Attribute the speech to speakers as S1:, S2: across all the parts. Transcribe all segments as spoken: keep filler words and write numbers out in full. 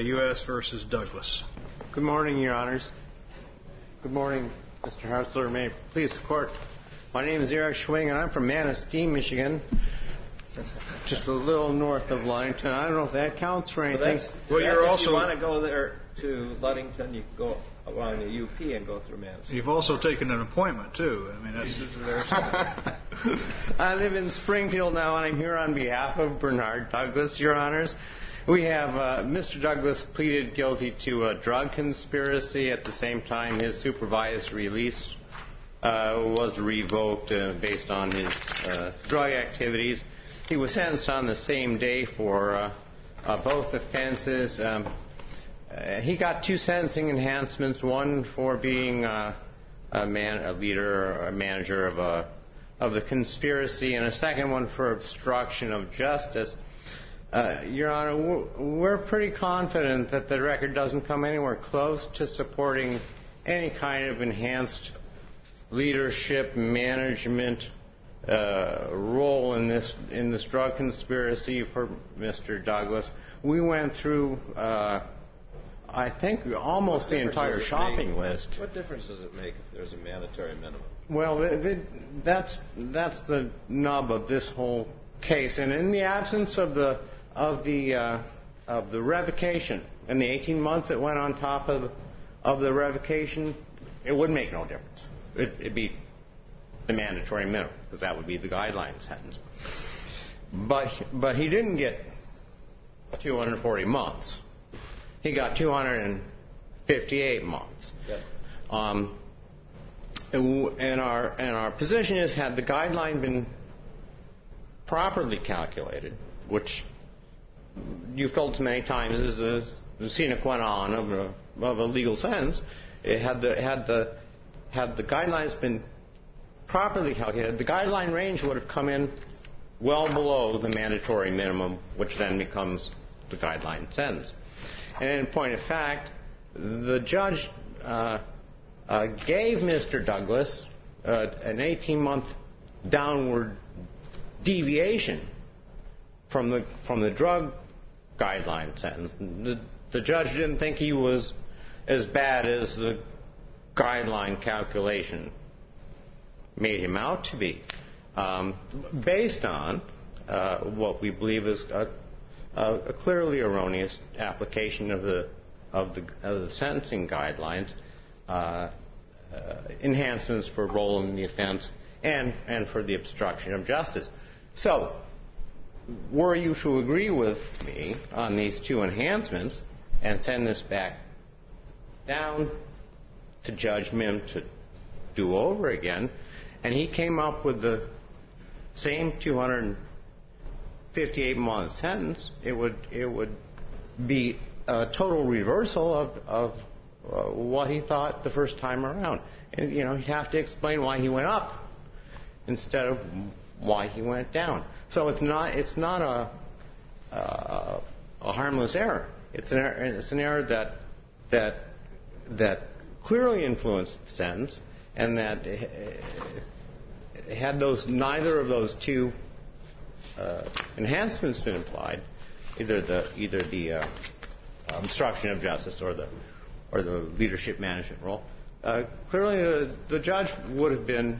S1: U S versus Douglas.
S2: Good morning, Your Honors. Good morning, Mister Harsler. May it please the Court. My name is Eric Schwing, and I'm from Manistee, Michigan, just a little north of Ludington. I don't know if that counts for anything.
S3: Well,
S1: well you're
S3: if
S1: also.
S3: you want to go there to Ludington, you can go along the U P and go through Manistee.
S1: You've also taken an appointment too. I mean, that's.
S2: I live in Springfield now, and I'm here on behalf of Bernard Douglas, Your Honors. We have uh, Mister Douglas pleaded guilty to a drug conspiracy. At the same time, his supervised release uh, was revoked uh, based on his uh, drug activities. He was sentenced on the same day for uh, uh, both offenses. Um, uh, he got two sentencing enhancements, one for being uh, a, man, a leader or a manager of, a, of the conspiracy, and a second one for obstruction of justice. Uh, Your Honor, we're pretty confident that the record doesn't come anywhere close to supporting any kind of enhanced leadership, management uh, role in this in this drug conspiracy for Mister Douglas. We went through, uh, I think, almost the entire shopping
S3: make,
S2: list.
S3: What difference does it make if there's a mandatory minimum?
S2: Well, the, the, that's that's the nub of this whole case, and in the absence of the of the uh, of the revocation and the eighteen months that went on top of of the revocation, it would make no difference. It, it'd be the mandatory minimum, because that would be the guideline sentence. But but he didn't get two hundred forty months. He got two hundred fifty-eight months.
S3: Yep.
S2: Um, and, and our and our position is, had the guideline been properly calculated, which you've told us many times is a sine qua non of a, of a legal sentence, it had the had the had the guidelines been properly calculated, the guideline range would have come in well below the mandatory minimum, which then becomes the guideline sentence. And in point of fact, the judge uh, uh, gave Mister Douglas uh, an eighteen-month downward deviation from the from the drug guideline sentence. The, the judge didn't think he was as bad as the guideline calculation made him out to be, um, based on uh, what we believe is a, a, a clearly erroneous application of the of the, of the sentencing guidelines, uh, uh, enhancements for role in the offense, and and for the obstruction of justice. So, were you to agree with me on these two enhancements and send this back down to Judge Mim to do over again, and he came up with the same two hundred fifty-eight month sentence, it would it would be a total reversal of of uh, what he thought the first time around. And you know, he'd have to explain why he went up instead of why he went down. So it's not it's not a uh, a harmless error. It's an error, it's an error that that that clearly influenced the sentence, and that uh, had those neither of those two uh, enhancements been applied, either the either the uh, obstruction of justice or the or the leadership management role, uh, clearly the, the judge would have been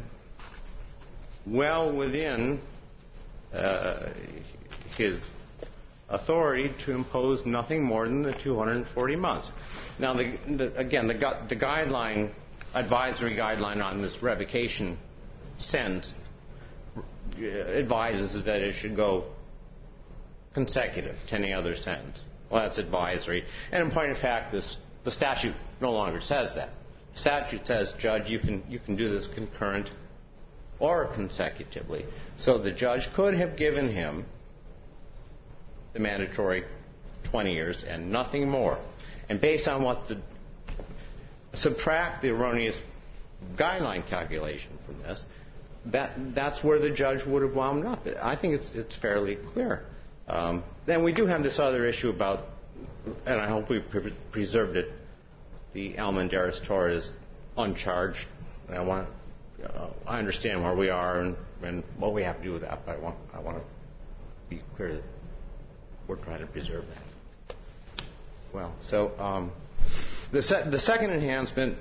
S2: well within uh, his authority to impose nothing more than the two hundred forty months. Now, the, the, again, the, gu- the guideline, advisory guideline on this revocation sentence advises that it should go consecutive to any other sentence. Well, that's advisory. And in point of fact, this, the statute no longer says that. The statute says, Judge, you can you can do this concurrent or consecutively. So the judge could have given him the mandatory twenty years and nothing more. And based on what the subtract the erroneous guideline calculation from this, that that's where the judge would have wound up. I think it's it's fairly clear. Um, then we do have this other issue about, and I hope we pre- preserved it, the Almendarez Torres uncharged. And I want uh, I understand where we are and, and what we have to do with that, but I want I want to be clear that we're trying to preserve that. well. So um, the se- the second enhancement,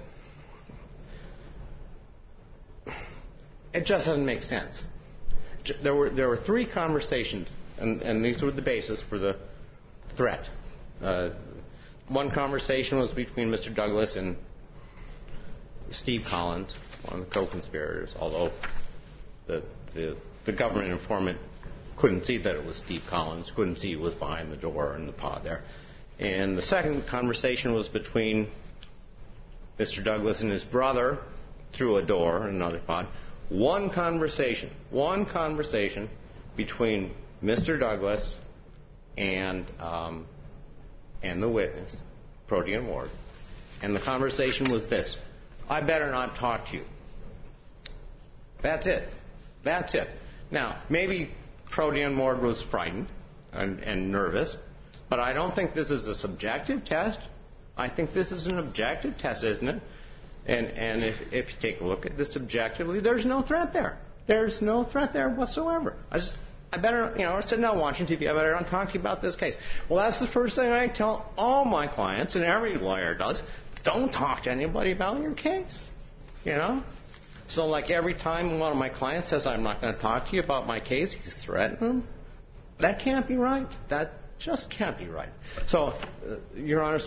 S2: it just doesn't make sense. There were there were three conversations, and, and these were the basis for the threat. Uh, one conversation was between Mister Douglas and Steve Collins, one of the co-conspirators, although the, the the government informant couldn't see that it was Steve Collins, couldn't see he was behind the door in the pod there. And the second conversation was between Mister Douglas and his brother through a door in another pod. One conversation, one conversation between Mister Douglas and um, and the witness, Protean Ward. And the conversation was this: I better not talk to you. That's it. That's it. Now, maybe Protean Ward was frightened and, and nervous, but I don't think this is a subjective test. I think this is an objective test, isn't it? And and if, if you take a look at this objectively, there's no threat there. There's no threat there whatsoever. I just, I better, you know, I'm sitting down watching T V, I better not talk to you about this case. Well, that's the first thing I tell all my clients, and every lawyer does. Don't talk to anybody about your case. You know? So, like, every time one of my clients says, I'm not going to talk to you about my case, he's threatening them. That can't be right. That just can't be right. So, uh, Your Honors,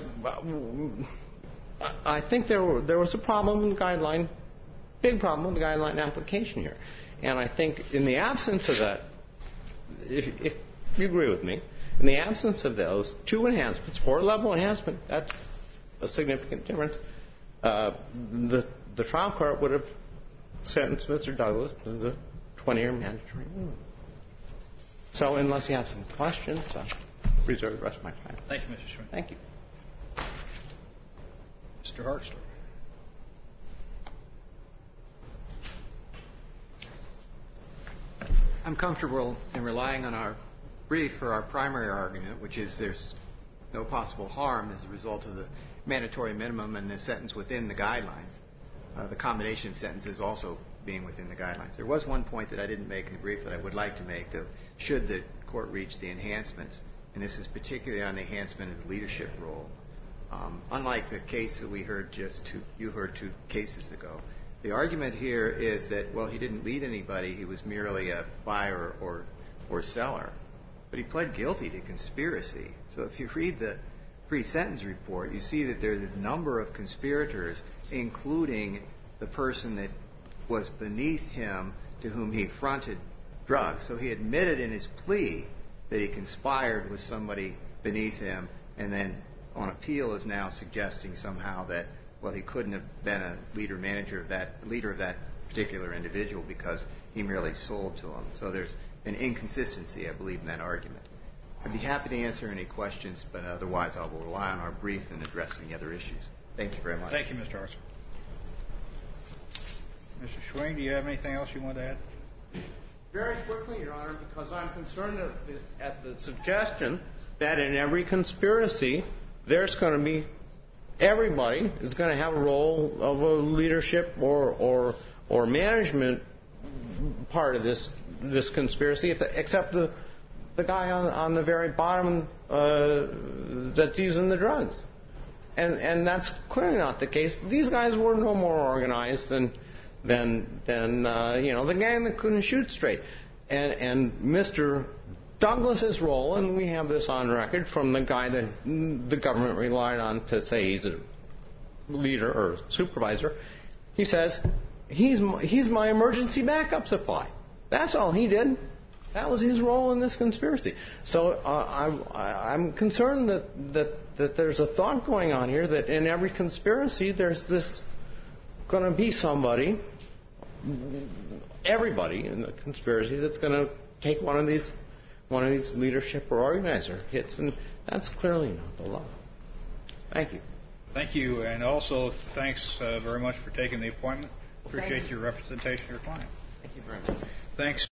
S2: I think there were, there was a problem in the guideline, big problem with the guideline application here. And I think in the absence of that, if, if you agree with me, in the absence of those two enhancements, four-level enhancement, that's a significant difference, uh, the, the trial court would have sentenced Mister Douglas to the twenty-year mandatory minimum. So unless you have some questions, I'll reserve the rest of my time.
S1: Thank you, Mister Schwing.
S2: Thank you.
S1: Mister Hartzler.
S4: I'm comfortable in relying on our brief for our primary argument, which is there's no possible harm as a result of the mandatory minimum and the sentence within the guidelines. Uh, the combination of sentences also being within the guidelines. There was one point that I didn't make in the brief that I would like to make, that should the court reach the enhancements, and this is particularly on the enhancement of the leadership role. Um, unlike the case that we heard just two, you heard two cases ago, the argument here is that, well, he didn't lead anybody, he was merely a buyer or, or seller. But he pled guilty to conspiracy. So if you read the pre-sentence report, you see that there's a number of conspirators, including the person that was beneath him to whom he fronted drugs. So he admitted in his plea that he conspired with somebody beneath him, and then on appeal is now suggesting somehow that, well, he couldn't have been a leader manager of that leader of that particular individual because he merely sold to him. So there's an inconsistency, I believe, in that argument. I'd be happy to answer any questions, but otherwise I will rely on our brief in addressing the other issues. Thank you very much.
S1: Thank you, Mister Hartzler. Mister Schwing, do you have anything else you want to add?
S2: Very quickly, Your Honor, because I'm concerned at the suggestion that in every conspiracy there's going to be, everybody is going to have a role of a leadership or or or management part of this this conspiracy, except the the guy on, on the very bottom uh, that's using the drugs. And and that's clearly not the case. These guys were no more organized than than than uh, you know, the gang that couldn't shoot straight. And and Mister Douglas's role, and we have this on record from the guy that the government relied on to say he's a leader or supervisor, he says he's he's my emergency backup supply. That's all he did. That was his role in this conspiracy. So uh, I, I'm concerned that, that, that there's a thought going on here that in every conspiracy there's this going to be somebody, everybody in the conspiracy that's going to take one of these one of these leadership or organizer hits, and that's clearly not the law. Thank you.
S1: Thank you, and also thanks uh, very much for taking the appointment. Appreciate your representation of your client.
S2: Thank you very much.
S1: Thanks.